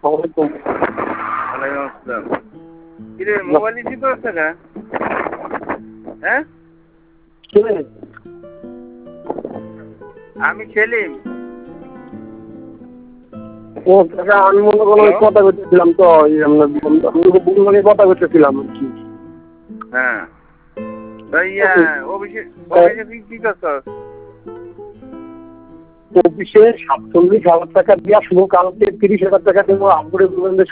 আলাইকুম। ওয়ালাইকুম আসসালাম। কিরে মোবাইল রিসিভ করছে না? হ্যাঁ আমি সেলিম। ও কাকা আমি মনে করো কথা করতেছিলাম তো আমি কথা করতেছিলাম আর কি। হ্যাঁ অফিসে কি করছ? অফিসে 47,000 টাকা দিয়ে আসবো, কালকে 30,000 টাকা দেবো। আপনি বলবেন